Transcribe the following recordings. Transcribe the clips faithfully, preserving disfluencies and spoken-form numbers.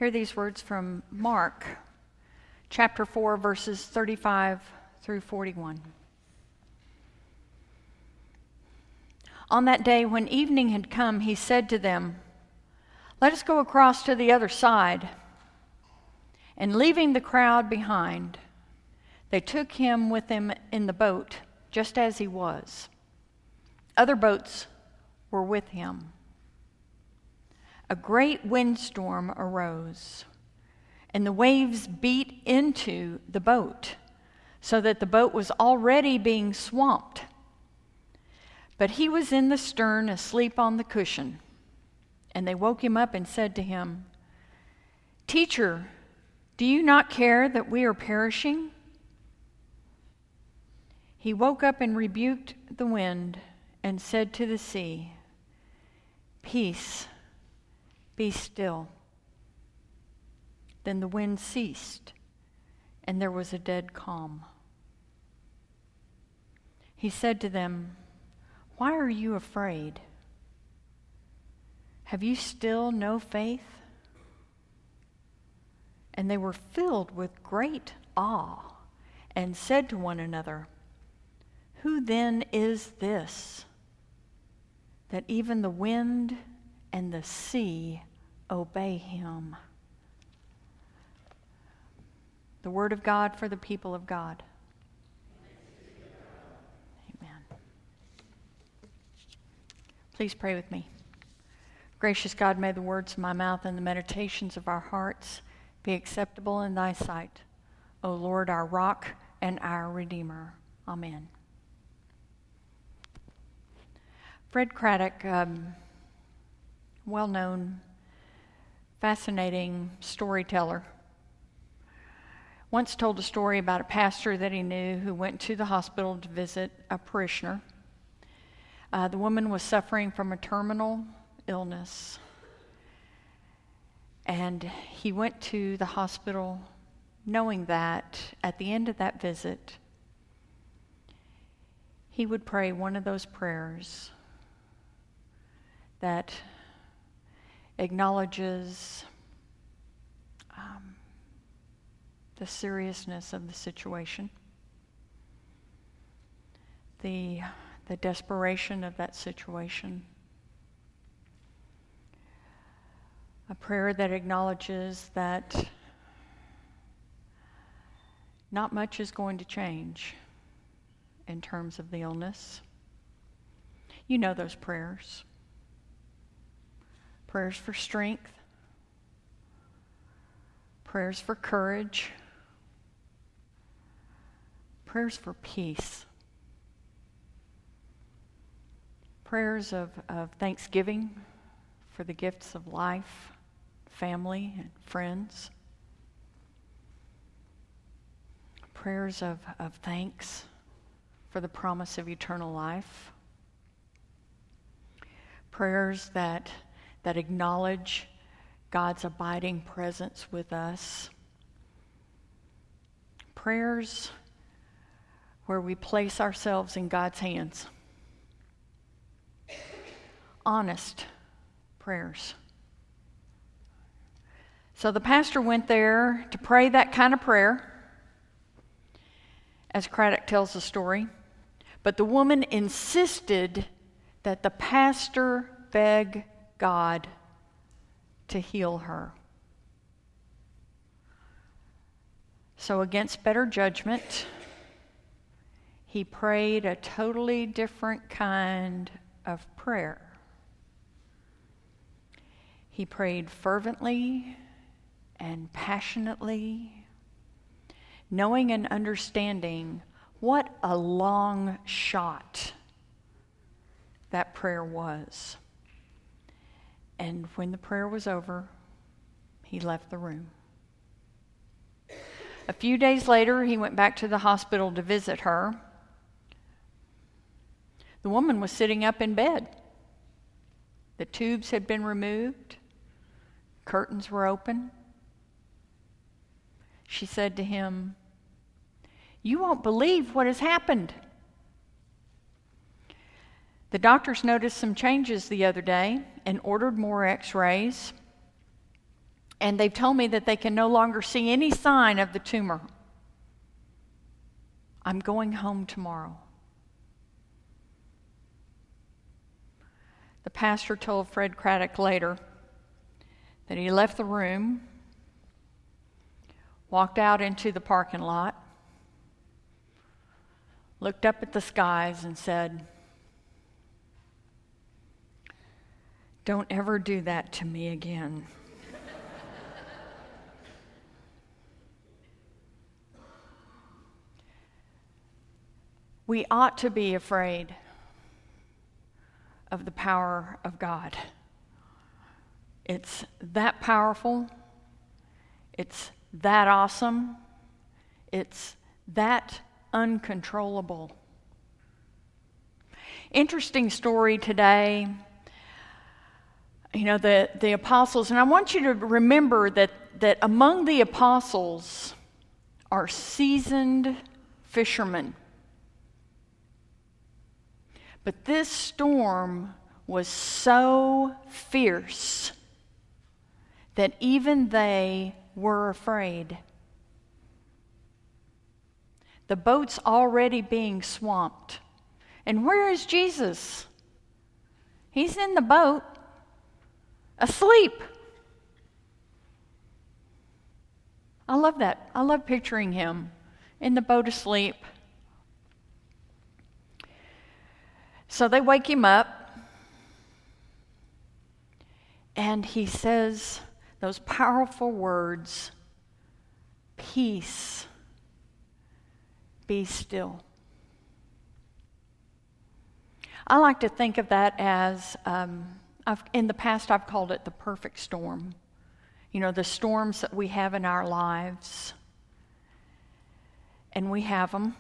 Hear these words from Mark, chapter four, verses thirty-five through forty-one. On that day, when evening had come, he said to them, "Let us go across to the other side." And leaving the crowd behind, they took him with them in the boat, just as he was. Other boats were with him. A great windstorm arose, and the waves beat into the boat, so that the boat was already being swamped. But he was in the stern, asleep on the cushion. And they woke him up and said to him, "Teacher, do you not care that we are perishing?" He woke up and rebuked the wind and said to the sea, "Peace, be still." Then the wind ceased, and there was a dead calm. He said to them, "Why are you afraid? Have you still no faith?" And they were filled with great awe and said to one another, "Who then is this, that even the wind and the sea obey him?" The word of God for the people of God. Amen. Please pray with me. Gracious God, may the words of my mouth and the meditations of our hearts be acceptable in thy sight, O Lord, our rock and our Redeemer. Amen. Fred Craddock, um, well-known, fascinating storyteller, once told a story about a pastor that he knew who went to the hospital to visit a parishioner. Uh, the woman was suffering from a terminal illness, and he went to the hospital knowing that at the end of that visit, he would pray one of those prayers that acknowledges um, the seriousness of the situation, the, the desperation of that situation, a prayer that acknowledges that not much is going to change in terms of the illness. You know those prayers. Prayers for strength, prayers for courage, prayers for peace, prayers of, of thanksgiving for the gifts of life, family, and friends, prayers of, of thanks for the promise of eternal life, prayers that that acknowledge God's abiding presence with us. Prayers where we place ourselves in God's hands. Honest prayers. So the pastor went there to pray that kind of prayer, as Craddock tells the story. But the woman insisted that the pastor beg God to heal her. So against better judgment, he prayed a totally different kind of prayer. He prayed fervently and passionately, knowing and understanding what a long shot that prayer was. And when the prayer was over, he left the room. A few days later, he went back to the hospital to visit her. The woman was sitting up in bed. The tubes had been removed. Curtains were open. She said to him, "You won't believe what has happened. The doctors noticed some changes the other day and ordered more x-rays. And they've told me that they can no longer see any sign of the tumor. I'm going home tomorrow. The pastor told Fred Craddock later that he left the room, walked out into the parking lot, looked up at the skies and said, "Don't ever do that to me again." We ought to be afraid of the power of God. It's that powerful. It's that awesome. It's that uncontrollable. Interesting story today. You know, the, the apostles, and I want you to remember that, that among the apostles are seasoned fishermen. But this storm was so fierce that even they were afraid. The boat's already being swamped. And where is Jesus? He's in the boat, asleep. I love that. I love picturing him in the boat asleep. So they wake him up, and he says those powerful words, "Peace, be still." I like to think of that as, um, I've, in the past I've called it the perfect storm. You know, the storms that we have in our lives, and we have them.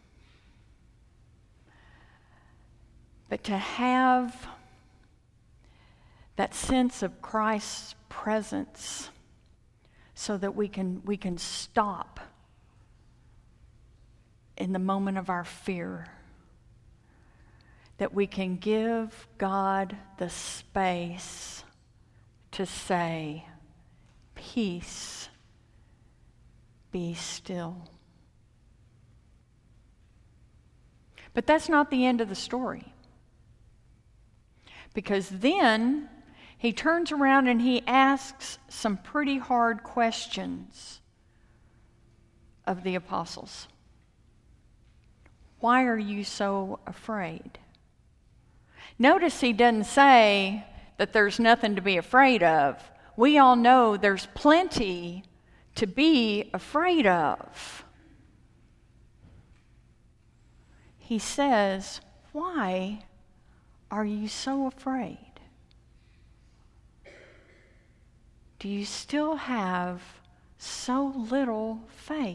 But to have that sense of Christ's presence so that we can we can stop in the moment of our fear, that we can give God the space to say, "Peace, be still." But that's not the end of the story. Because then he turns around and he asks some pretty hard questions of the apostles. Why are you so afraid? Notice he doesn't say that there's nothing to be afraid of. We all know there's plenty to be afraid of. He says, why are you so afraid? Do you still have so little faith?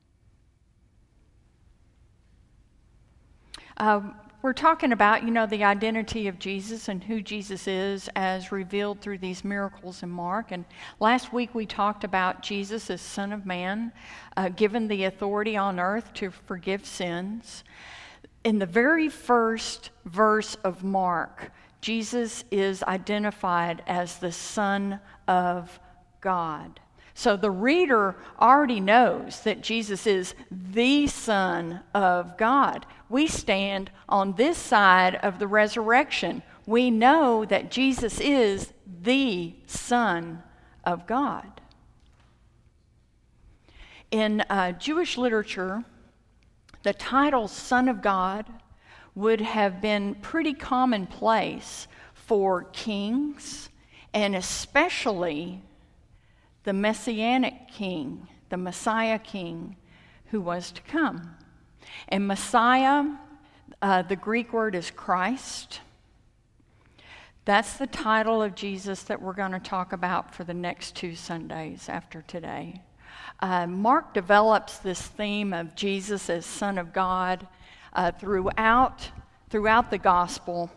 Uh, we're talking about, you know, the identity of Jesus and who Jesus is as revealed through these miracles in Mark. And last week we talked about Jesus as Son of Man, uh, given the authority on earth to forgive sins. In the very first verse of Mark, Jesus is identified as the Son of God. So the reader already knows that Jesus is the Son of God. We stand on this side of the resurrection. We know that Jesus is the Son of God. In uh, Jewish literature, the title Son of God would have been pretty commonplace for kings, and especially the Messianic king, the Messiah king who was to come. And Messiah, uh, the Greek word is Christ. That's the title of Jesus that we're going to talk about for the next two Sundays after today. Uh, Mark develops this theme of Jesus as Son of God uh, throughout, throughout the gospel.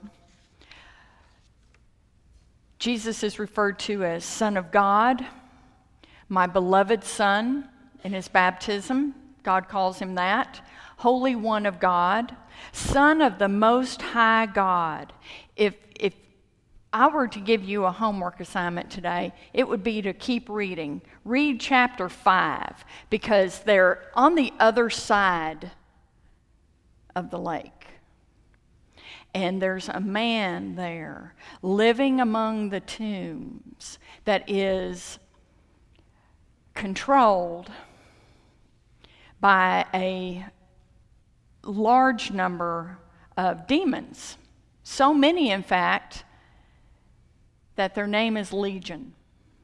Jesus is referred to as Son of God, my beloved Son in his baptism. God calls him that. Holy One of God, Son of the Most High God. If, if I were to give you a homework assignment today, it would be to keep reading. Read chapter five, because they're on the other side of the lake. And there's a man there living among the tombs that is controlled by a large number of demons. So many, in fact, that their name is Legion.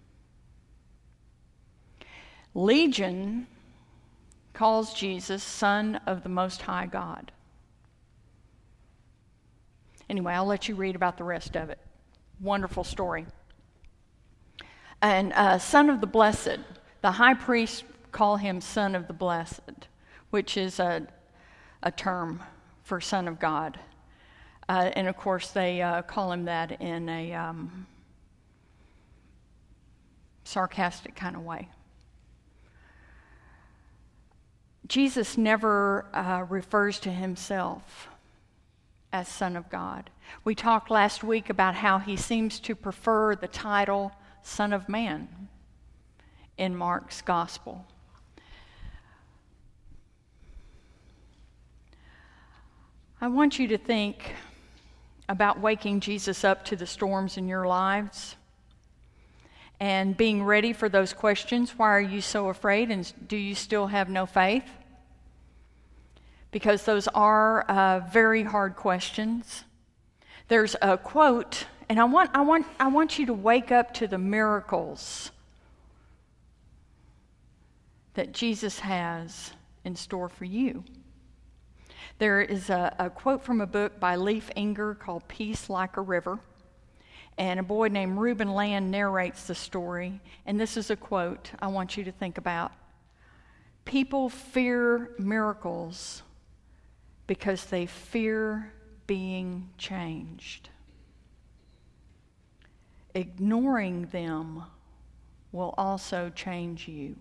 Legion calls Jesus Son of the Most High God. Anyway, I'll let you read about the rest of it. Wonderful story. And uh, Son of the Blessed, the high priest call him Son of the Blessed, which is a, a term for Son of God. Uh, and of course, they uh, call him that in a um, sarcastic kind of way. Jesus never uh, refers to himself as Son of God. We talked last week about how he seems to prefer the title Son of Man in Mark's Gospel. I want you to think about waking Jesus up to the storms in your lives and being ready for those questions. Why are you so afraid, and do you still have no faith? Because those are uh, very hard questions. There's a quote, and I want, I want, I want you to wake up to the miracles that Jesus has in store for you. There is a, a quote from a book by Leif Inger called Peace Like a River, and a boy named Reuben Land narrates the story, and this is a quote I want you to think about. People fear miracles because they fear being changed. Ignoring them will also change you.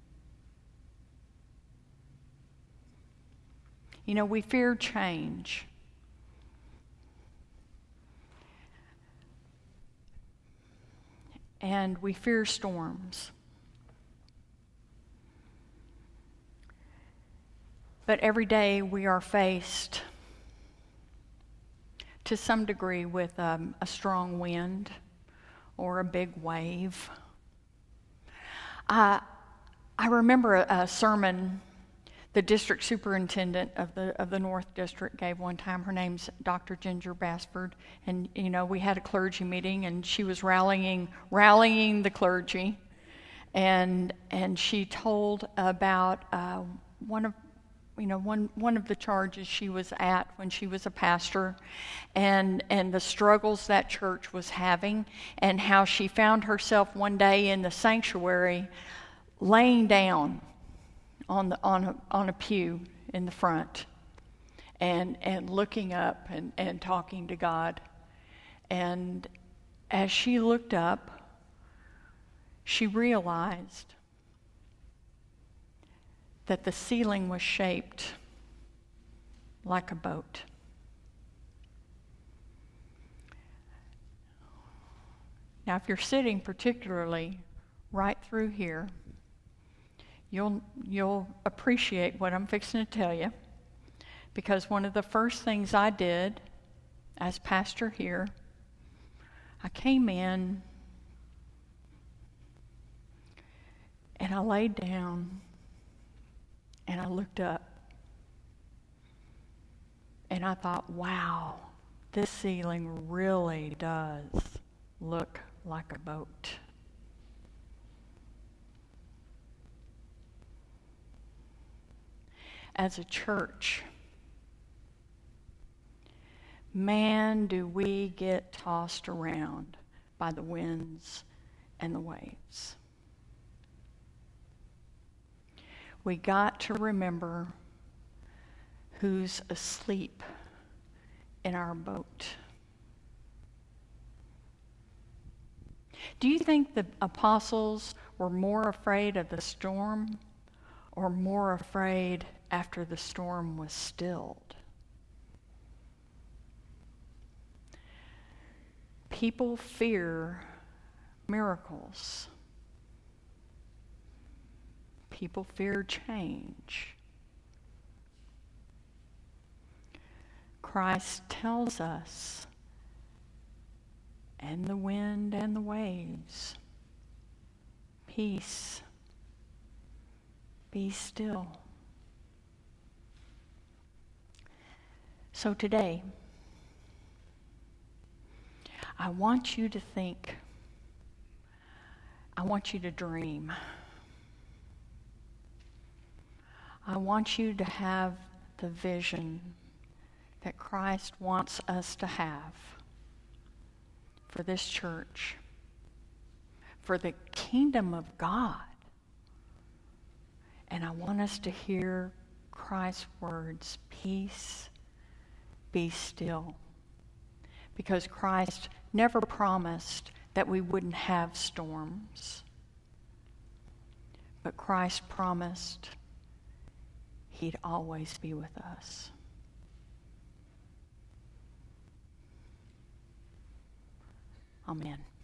You know, we fear change. And we fear storms. But every day we are faced, to some degree, with um, a strong wind or a big wave. I, I remember a, a sermon the district superintendent of the of the North District gave one time. Her name's Doctor Ginger Basford, and you know we had a clergy meeting, and she was rallying rallying the clergy, and and she told about uh, one of you know one one of the charges she was at when she was a pastor, and and the struggles that church was having, and how she found herself one day in the sanctuary laying down on the on a on a pew in the front, and and looking up and, and talking to God. And as she looked up, she realized that the ceiling was shaped like a boat. Now, if you're sitting particularly right through here, You'll you'll appreciate what I'm fixing to tell you, because one of the first things I did as pastor here, I came in and I laid down and I looked up and I thought, wow, this ceiling really does look like a boat. As a church, man, do we get tossed around by the winds and the waves. We got to remember who's asleep in our boat. Do you think the apostles were more afraid of the storm or more afraid after the storm was stilled? People fear miracles. People fear change. Christ tells us, and the wind and the waves, peace, be still. So today, I want you to think, I want you to dream. I want you to have the vision that Christ wants us to have for this church, for the kingdom of God. And I want us to hear Christ's words, peace, be still. Because Christ never promised that we wouldn't have storms. But Christ promised He'd always be with us. Amen.